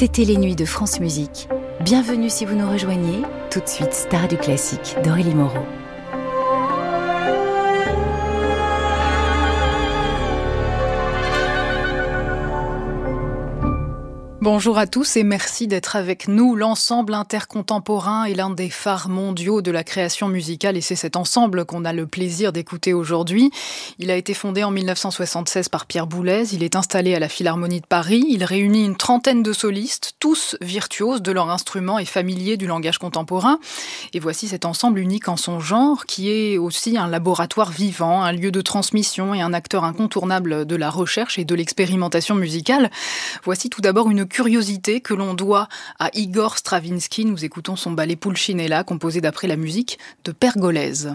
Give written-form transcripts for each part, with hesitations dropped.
C'était les nuits de France Musique. Bienvenue si vous nous rejoignez. Tout de suite, Star du classique d'Aurélie Moreau. Bonjour à tous et merci d'être avec nous. L'ensemble intercontemporain est l'un des phares mondiaux de la création musicale et c'est cet ensemble qu'on a le plaisir d'écouter aujourd'hui. Il a été fondé en 1976 par Pierre Boulez, il est installé à la Philharmonie de Paris, il réunit une trentaine de solistes, tous virtuoses de leur instrument et familiers du langage contemporain. Et voici cet ensemble unique en son genre qui est aussi un laboratoire vivant, un lieu de transmission et un acteur incontournable de la recherche et de l'expérimentation musicale. Voici tout d'abord une curiosité que l'on doit à Igor Stravinsky. Nous écoutons son ballet Pulcinella, composé d'après la musique de Pergolèse.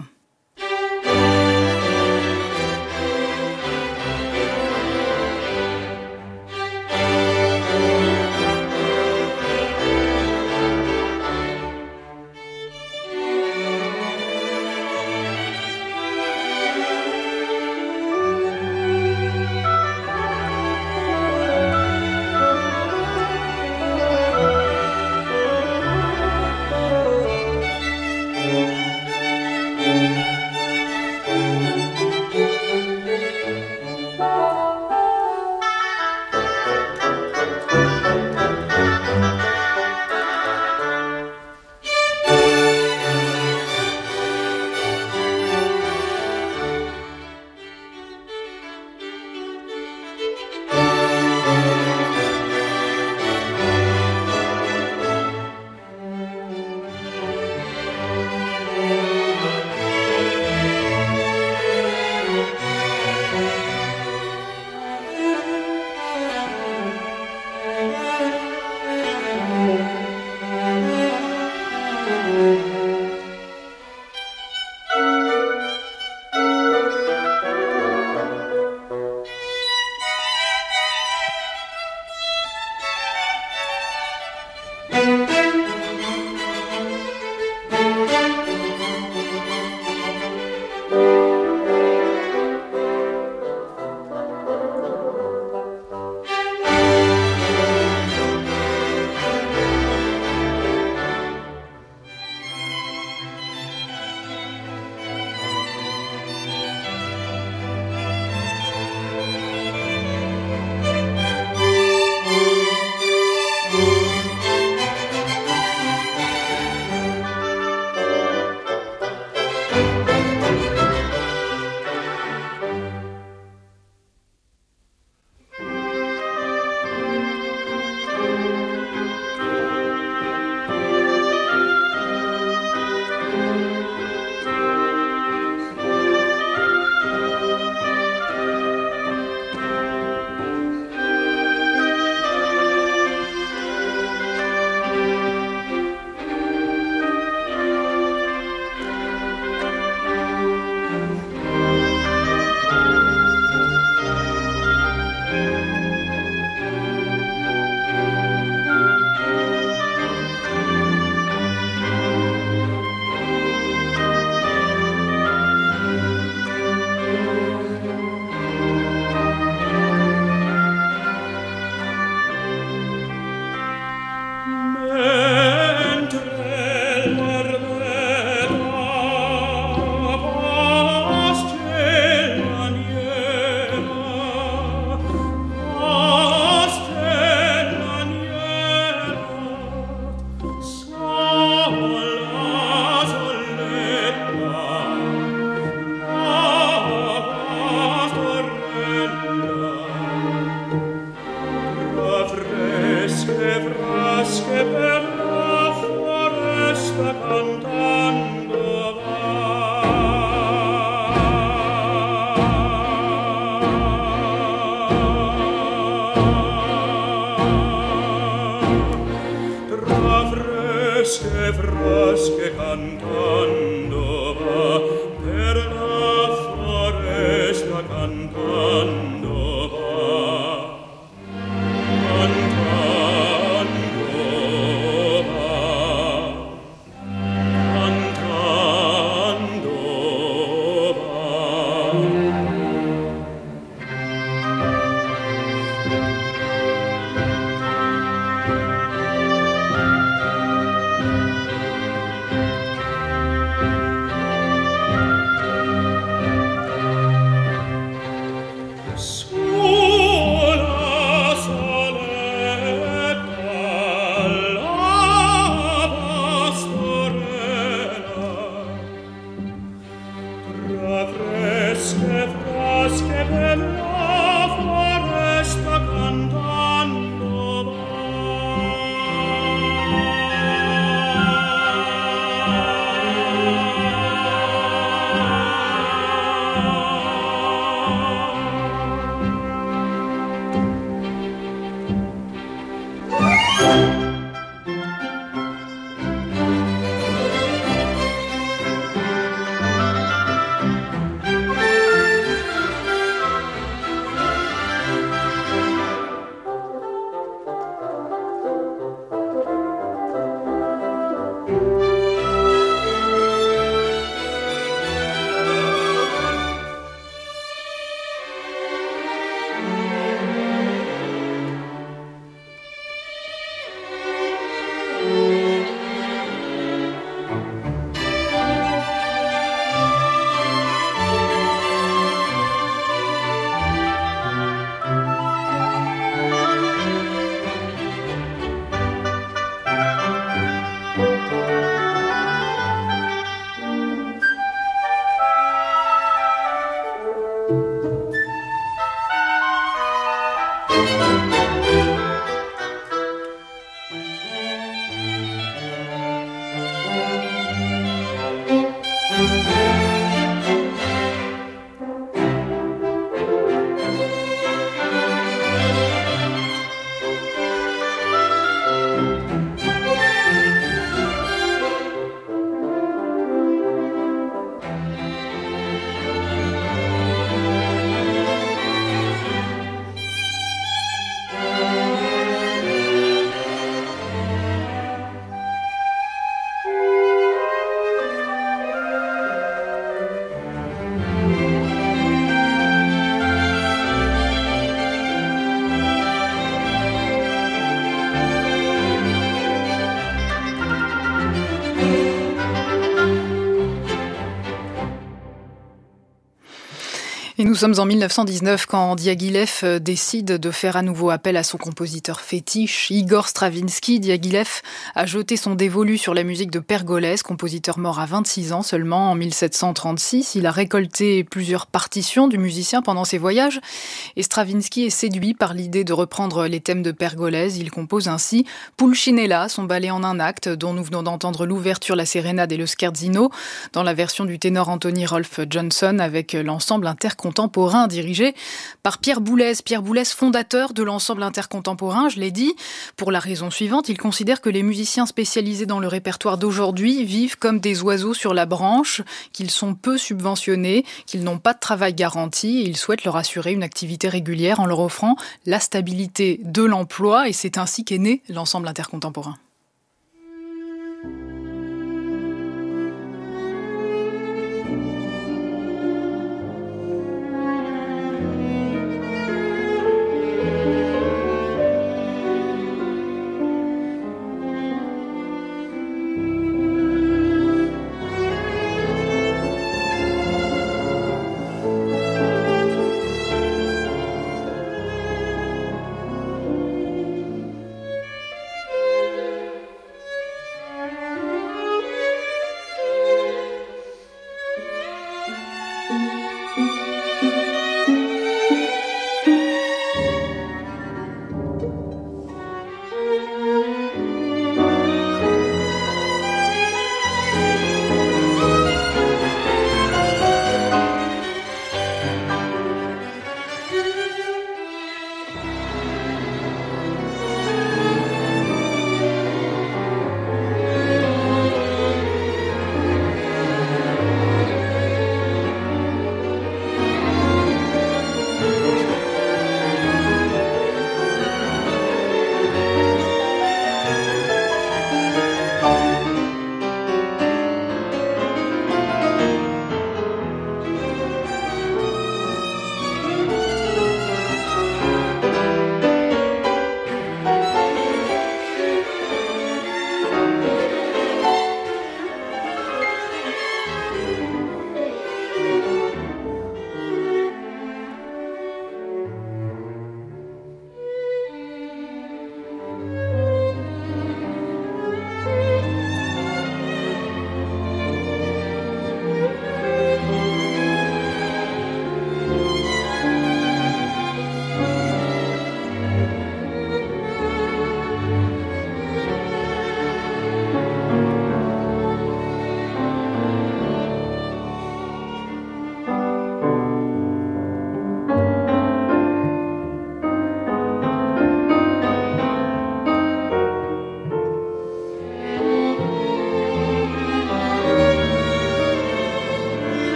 Et nous sommes en 1919 quand Diaghilev décide de faire à nouveau appel à son compositeur fétiche, Igor Stravinsky. Diaghilev a jeté son dévolu sur la musique de Pergolèse, compositeur mort à 26 ans seulement en 1736. Il a récolté plusieurs partitions du musicien pendant ses voyages et Stravinsky est séduit par l'idée de reprendre les thèmes de Pergolèse. Il compose ainsi Pulcinella, son ballet en un acte dont nous venons d'entendre l'ouverture, la sérénade et le scherzino dans la version du ténor Anthony Rolfe Johnson avec l'ensemble intercontemporain dirigé par Pierre Boulez. Pierre Boulez, fondateur de l'ensemble intercontemporain, je l'ai dit, pour la raison suivante, il considère que les musiciens spécialisés dans le répertoire d'aujourd'hui vivent comme des oiseaux sur la branche, qu'ils sont peu subventionnés, qu'ils n'ont pas de travail garanti et il souhaite leur assurer une activité régulière en leur offrant la stabilité de l'emploi et c'est ainsi qu'est né l'ensemble intercontemporain.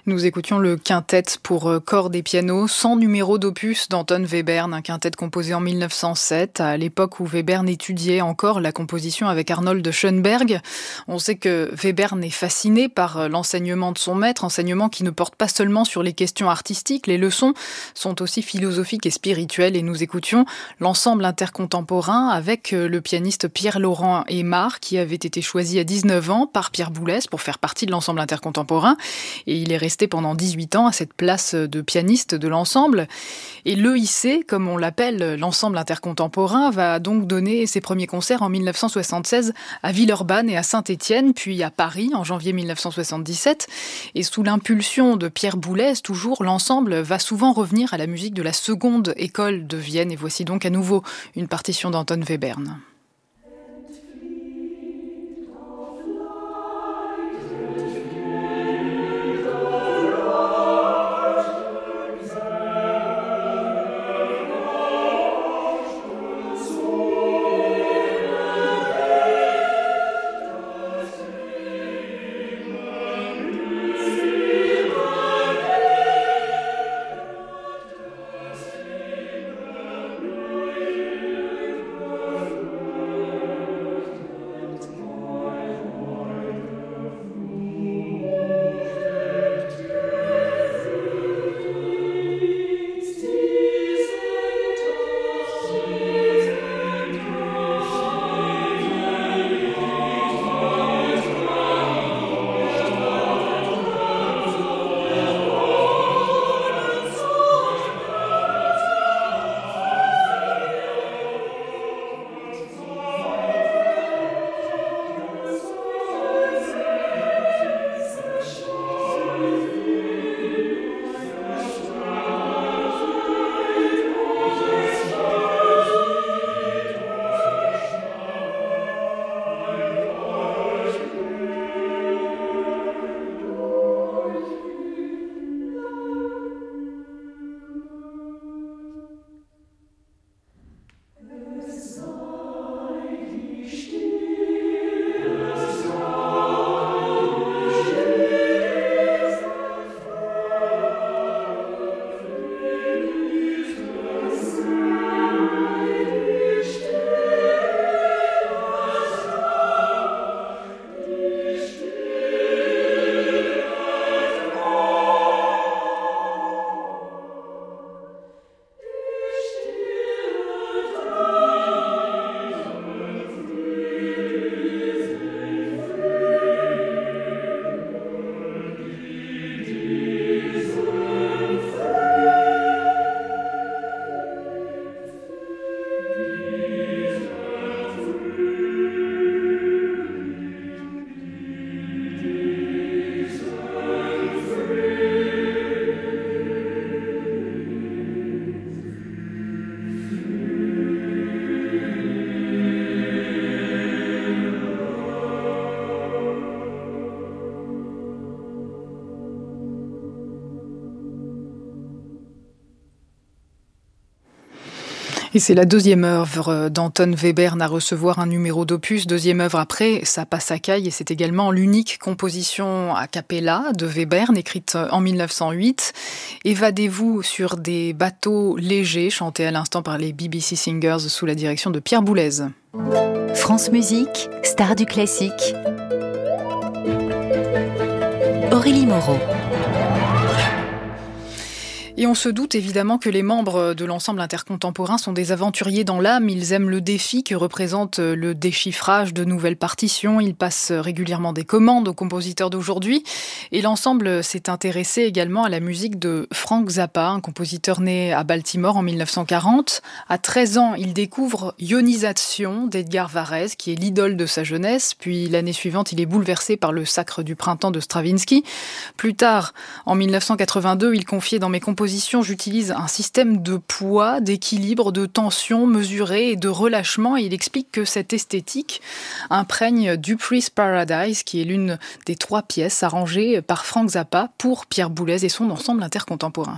Nous écoutions le quintet pour cordes et piano sans numéro d'opus d'Anton Webern, un quintet composé en 1907, à l'époque où Webern étudiait encore la composition avec Arnold Schoenberg. On sait que Webern est fasciné par l'enseignement de son maître, enseignement qui ne porte pas seulement sur les questions artistiques, les leçons sont aussi philosophiques et spirituelles, et nous écoutions l'ensemble intercontemporain avec le pianiste Pierre-Laurent Aymar, qui avait été choisi à 19 ans par Pierre Boulez pour faire partie de l'ensemble intercontemporain, et il est resté pendant 18 ans à cette place de pianiste de l'ensemble. Et l'EIC, comme on l'appelle, l'ensemble intercontemporain, va donc donner ses premiers concerts en 1976 à Villeurbanne et à Saint-Étienne, puis à Paris en janvier 1977. Et sous l'impulsion de Pierre Boulez, toujours, l'ensemble va souvent revenir à la musique de la seconde école de Vienne. Et voici donc à nouveau une partition d'Anton Webern. Et c'est la deuxième œuvre d'Anton Webern à recevoir un numéro d'opus, deuxième œuvre après Sa Passacaille, et c'est également l'unique composition a cappella de Webern, écrite en 1908. Évadez-vous sur des bateaux légers, chanté à l'instant par les BBC Singers sous la direction de Pierre Boulez. France Musique, star du classique. Aurélie Moreau. Et on se doute évidemment que les membres de l'ensemble intercontemporain sont des aventuriers dans l'âme. Ils aiment le défi que représente le déchiffrage de nouvelles partitions. Ils passent régulièrement des commandes aux compositeurs d'aujourd'hui. Et l'ensemble s'est intéressé également à la musique de Frank Zappa, un compositeur né à Baltimore en 1940. À 13 ans, il découvre Ionisation d'Edgar Varèse, qui est l'idole de sa jeunesse. Puis l'année suivante, il est bouleversé par le Sacre du printemps de Stravinsky. Plus tard, en 1982, il confiait dans mes compositions, j'utilise un système de poids, d'équilibre, de tension mesurée et de relâchement. Et il explique que cette esthétique imprègne Dupree's Paradise, qui est l'une des 3 pièces arrangées par Frank Zappa pour Pierre Boulez et son ensemble intercontemporain.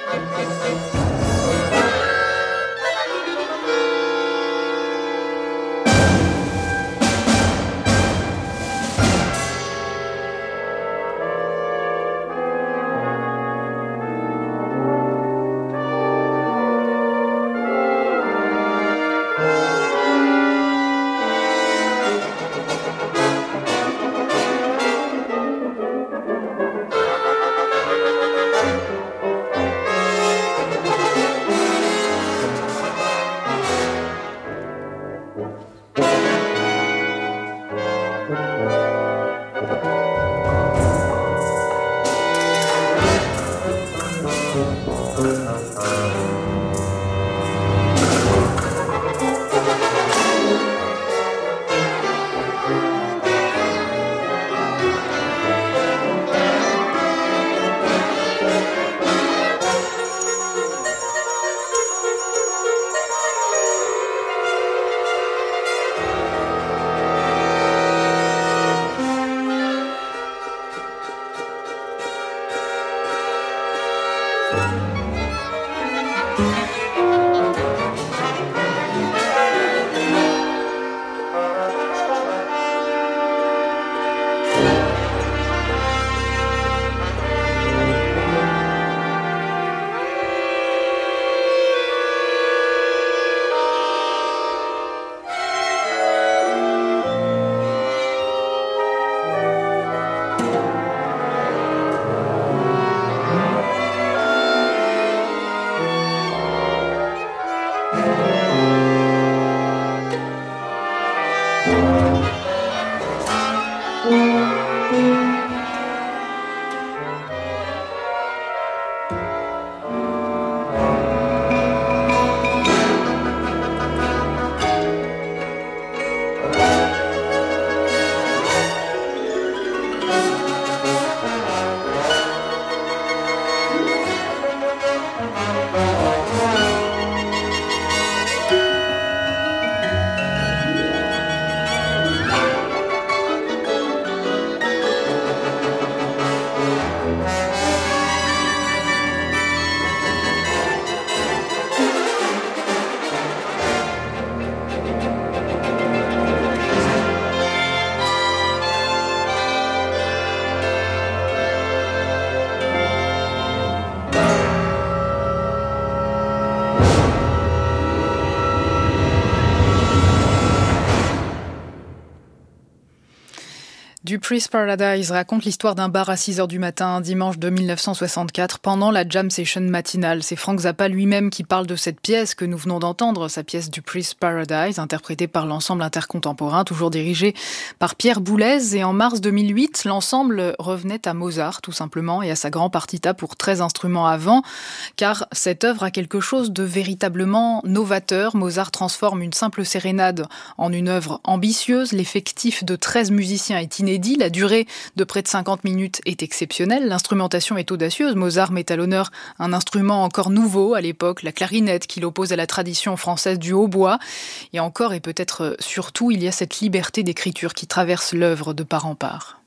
Dupree's Paradise raconte l'histoire d'un bar à 6h du matin, un dimanche de 1964, pendant la jam session matinale. C'est Frank Zappa lui-même qui parle de cette pièce que nous venons d'entendre, sa pièce Dupree's Paradise, interprétée par l'ensemble intercontemporain, toujours dirigé par Pierre Boulez. Et en mars 2008, l'ensemble revenait à Mozart, tout simplement, et à sa grand partita pour 13 instruments à vent, car cette œuvre a quelque chose de véritablement novateur. Mozart transforme une simple sérénade en une œuvre ambitieuse. L'effectif de 13 musiciens est inédit. La durée de près de 50 minutes est exceptionnelle. L'instrumentation est audacieuse. Mozart met à l'honneur un instrument encore nouveau à l'époque, la clarinette, qu'il oppose à la tradition française du hautbois. Et encore, et peut-être surtout, il y a cette liberté d'écriture qui traverse l'œuvre de part en part.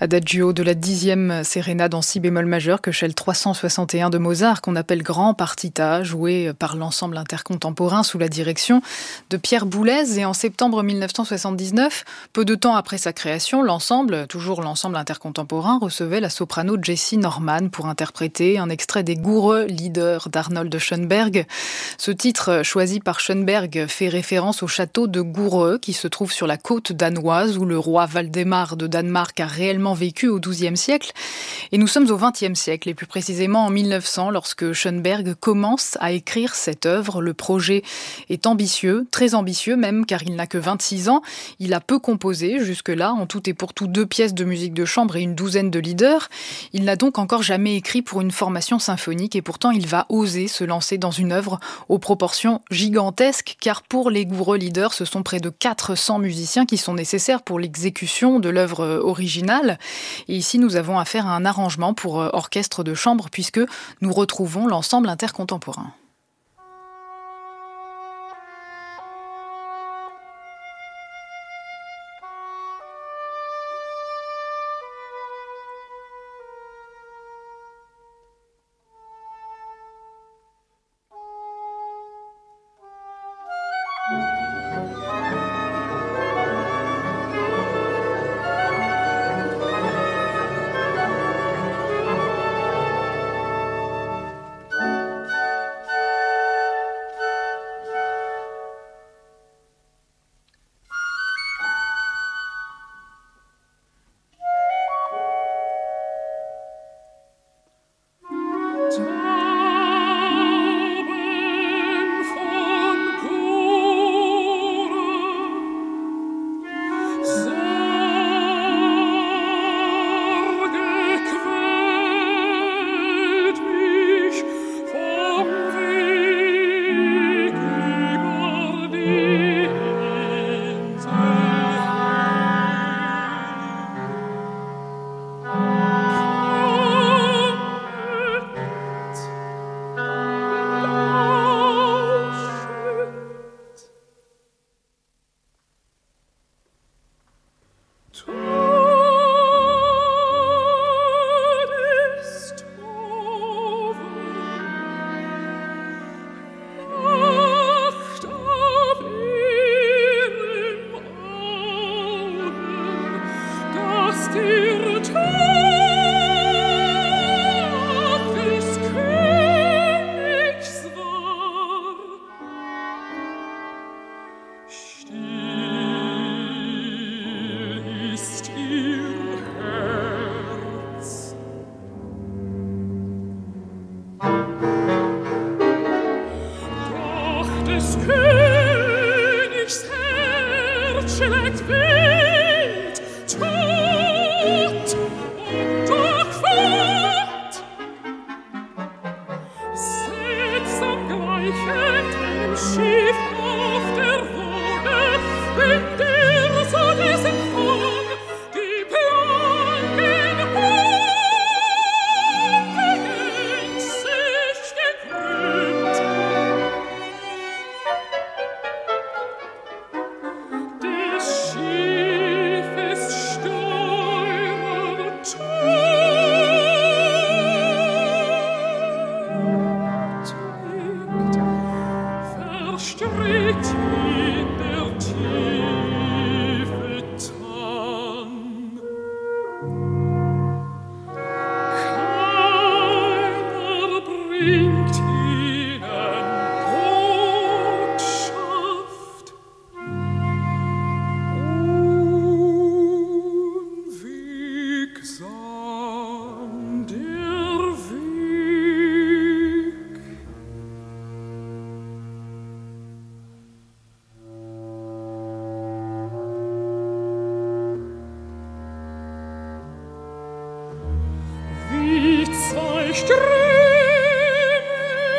Adagio de la 10e sérénade en si bémol majeur que celle 361 de Mozart, qu'on appelle Grand Partita, joué par l'ensemble intercontemporain sous la direction de Pierre Boulez. Et en septembre 1979, peu de temps après sa création, l'ensemble, toujours l'ensemble intercontemporain, recevait la soprano Jessie Norman pour interpréter un extrait des Goureux Lieder d'Arnold Schönberg. Ce titre, choisi par Schönberg, fait référence au château de Goureux, qui se trouve sur la côte danoise, où le roi Valdemar de Danemark a réellement vécu au XIIe siècle. Et nous sommes au XXe siècle, et plus précisément en 1900, lorsque Schönberg commence à écrire cette œuvre. Le projet est ambitieux, très ambitieux même, car il n'a que 26 ans. Il a peu composé jusque-là, en tout et pour tout 2 pièces de musique de chambre et une douzaine de leaders. Il n'a donc encore jamais écrit pour une formation symphonique, et pourtant il va oser se lancer dans une œuvre aux proportions gigantesques, car pour les Goureux Lieder, ce sont près de 400 musiciens qui sont nécessaires pour l'exécution de l'œuvre originale. Et ici, nous avons affaire à un arrangement pour orchestre de chambre, puisque nous retrouvons l'ensemble intercontemporain. Wie zwei Ströme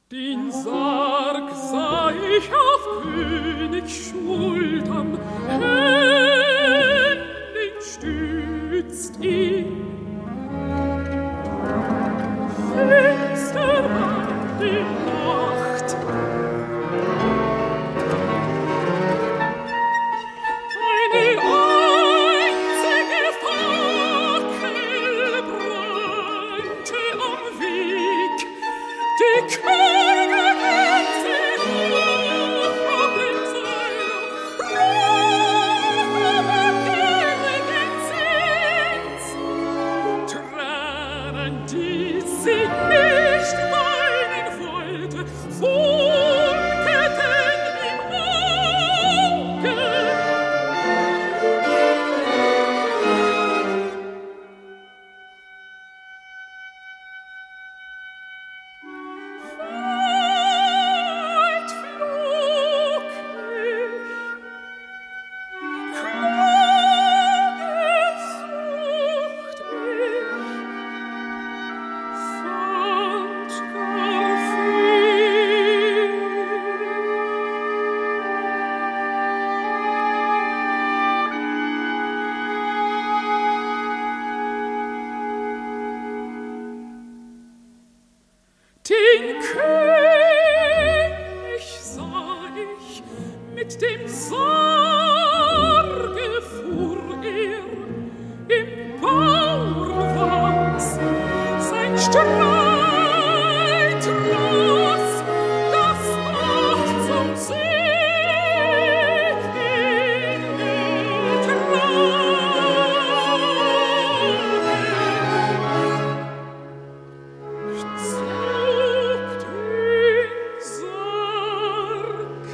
Den Sarg sah ich auf Königs Schultern, Händen stützt ihn. Finster war die Nacht, eine einzige Fackel brannte am Weg, die Königin hoch auf den Säulen, Rauch aber gelegen Sitz. Tränen, die sie nicht weinen wollte, funkelten im Auge. Weit flog ich, Klage sucht ich, fand gar viel. Den König sah ich, mit dem Sarge fuhr im Baumwachs. Sein Streitross, das oft zum Sieg ihn getragen. Ich zog den Sarg.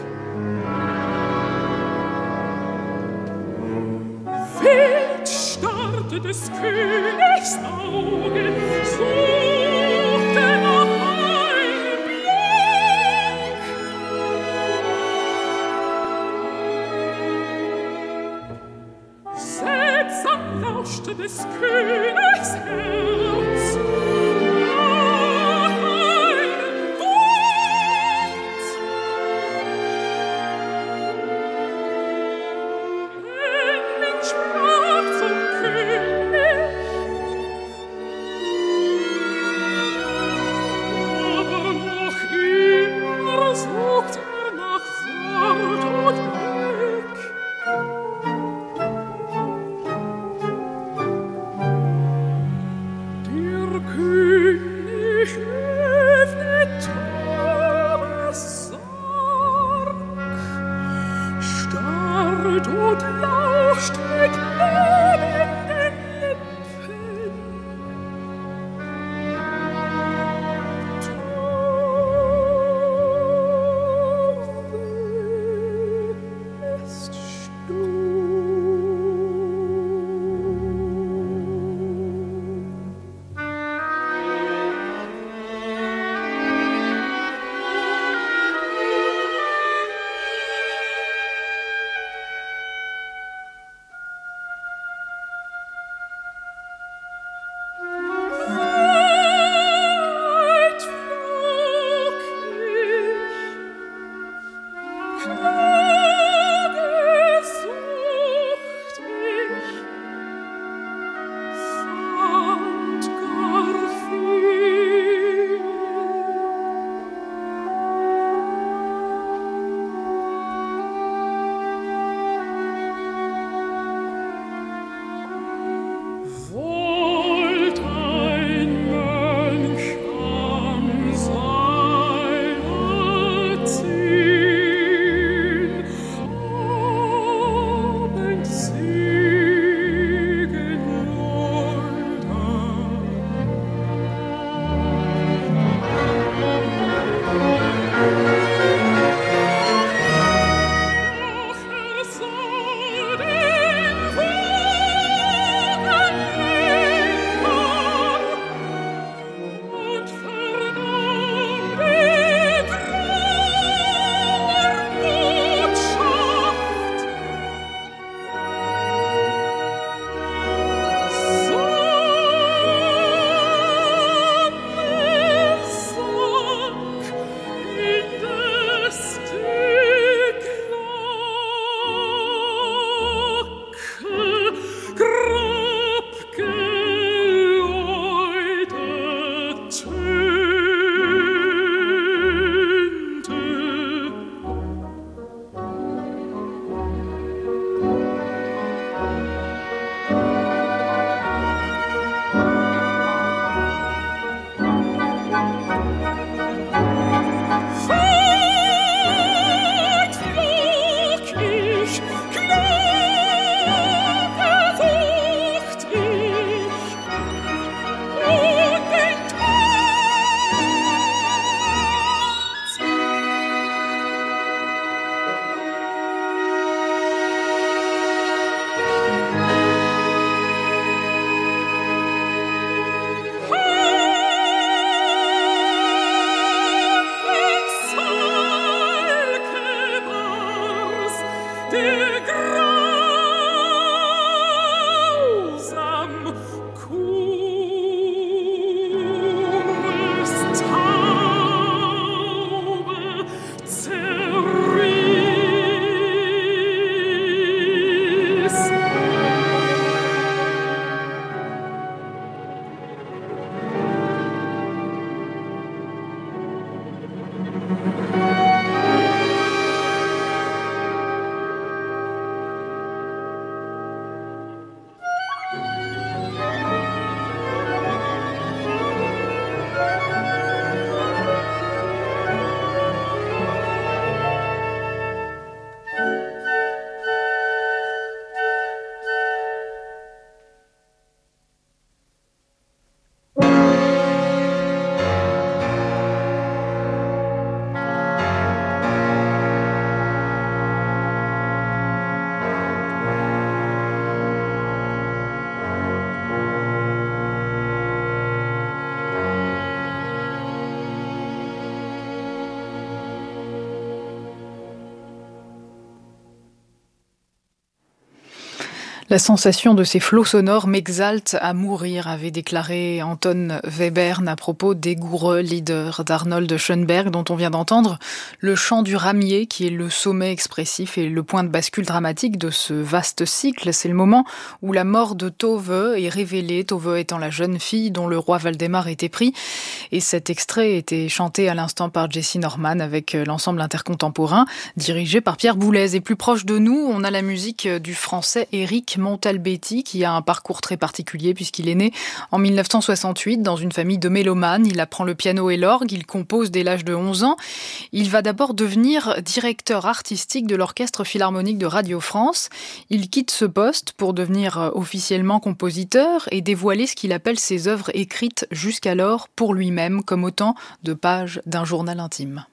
Wild starrte des Königs Auge, suchte nach einem Blick. Seltsam lauschte des Königs Herz nach einem Wort. Endlich sprach zum König La sensation de ces flots sonores m'exalte à mourir, avait déclaré Anton Webern à propos des Goureux leaders d'Arnold Schoenberg, dont on vient d'entendre le chant du ramier, qui est le sommet expressif et le point de bascule dramatique de ce vaste cycle. C'est le moment où la mort de Tove est révélée, Tove étant la jeune fille dont le roi Valdemar était pris. Et cet extrait était chanté à l'instant par Jessye Norman avec l'ensemble intercontemporain, dirigé par Pierre Boulez. Et plus proche de nous, on a la musique du français Éric Montalbetti, qui a un parcours très particulier puisqu'il est né en 1968 dans une famille de mélomanes. Il apprend le piano et l'orgue, il compose dès l'âge de 11 ans. Il va d'abord devenir directeur artistique de l'Orchestre Philharmonique de Radio France. Il quitte ce poste pour devenir officiellement compositeur et dévoiler ce qu'il appelle ses œuvres écrites jusqu'alors pour lui-même, comme autant de pages d'un journal intime.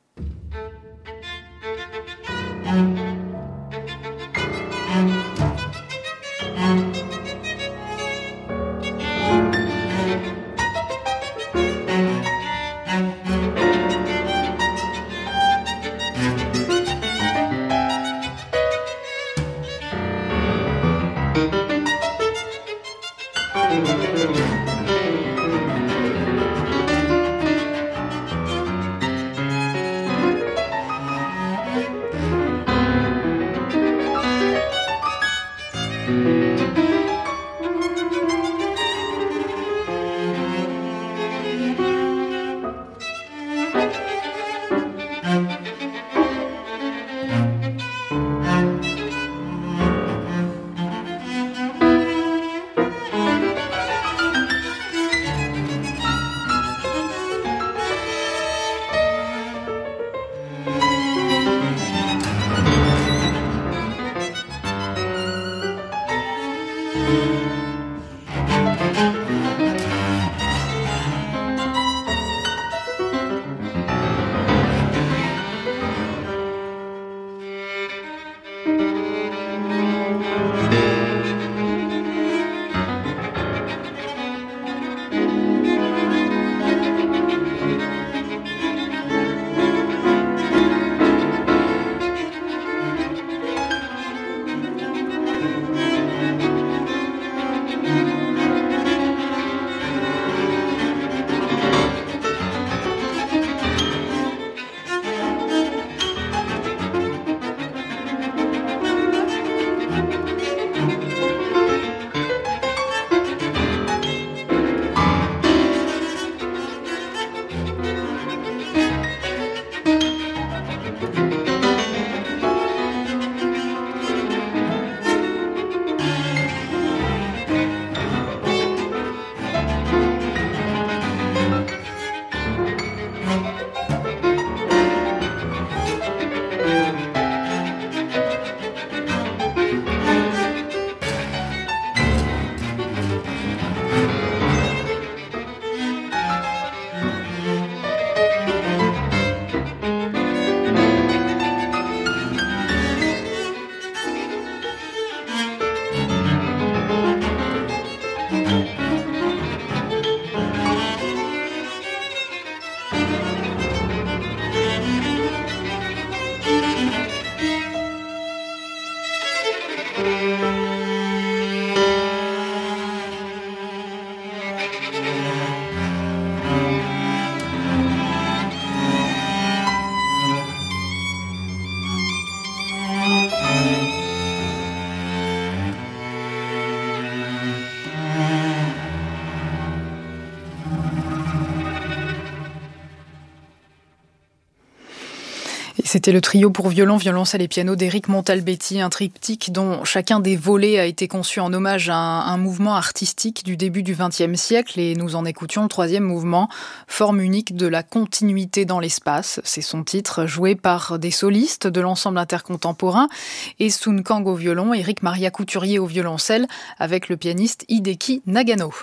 C'était le trio pour violon, violoncelle et piano d'Éric Montalbetti, un triptyque dont chacun des volets a été conçu en hommage à un mouvement artistique du début du XXe siècle, et nous en écoutions le troisième mouvement, forme unique de la continuité dans l'espace. C'est son titre, joué par des solistes de l'ensemble intercontemporain, et Sun Kang au violon, Éric Maria Couturier au violoncelle, avec le pianiste Hideki Nagano.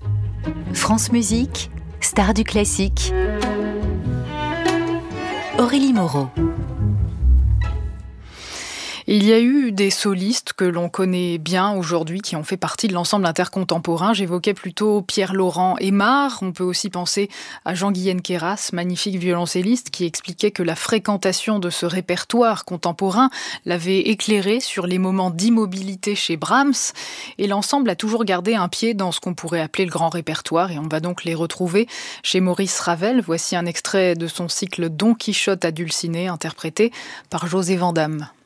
France Musique, star du classique. Aurélie Moreau. Et il y a eu des solistes que l'on connaît bien aujourd'hui qui ont fait partie de l'ensemble intercontemporain. J'évoquais plutôt Pierre-Laurent Aimard. On peut aussi penser à Jean-Guyen Queyras, magnifique violoncelliste, qui expliquait que la fréquentation de ce répertoire contemporain l'avait éclairé sur les moments d'immobilité chez Brahms. Et l'ensemble a toujours gardé un pied dans ce qu'on pourrait appeler le grand répertoire. Et on va donc les retrouver chez Maurice Ravel. Voici un extrait de son cycle Don Quichotte à Dulcinée, interprété par José Vandame.